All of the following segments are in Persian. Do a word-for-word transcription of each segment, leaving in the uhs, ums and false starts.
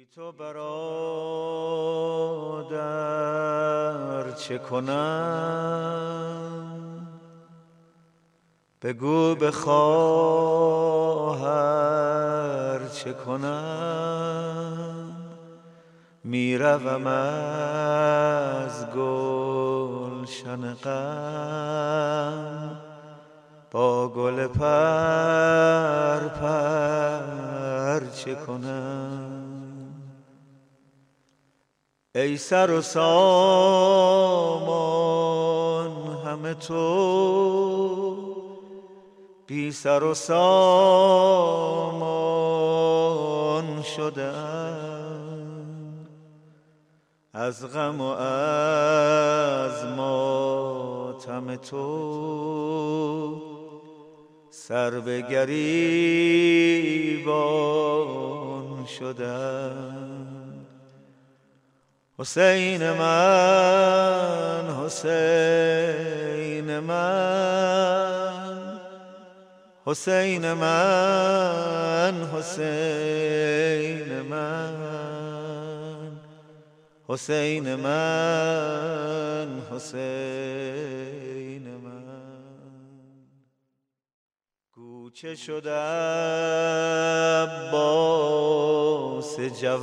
تو برادر چه کنم؟ بگو به خواهر چه کنم؟ میروم از گلشن غم با گل پر پر چه کنم؟ ای سر و سامان همه تو، بی سر و سامان شدم، از غم و از ماتم تو سر به گریبان شدم. حسین من، حسین من، حسین من، حسین من، حسین من، حسین من. کوچه شده عباس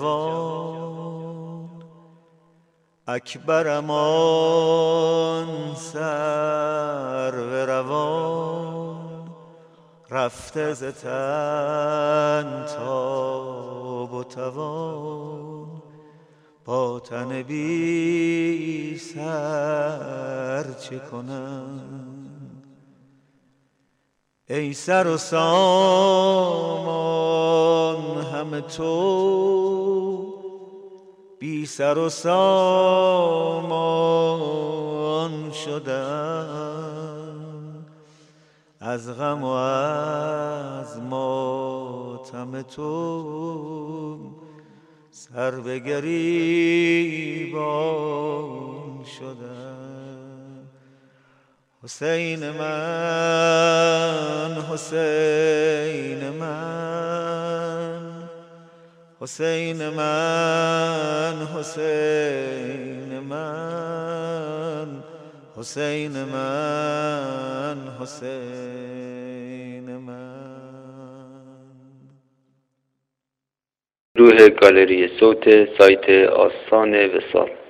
جوان، اکبرم آن سرو روان، رفته ز تن تاب و توان، با تن بی سر چه کنم؟ ای سر و سامان همه تو، بی سر و سامان شدم، از غم و از ماتم تو سر به گریبان شدم. حسین من، حسین من، حسین من، حسین من، حسین من، حسین من. روح گالری صوت سایت آستان وصال.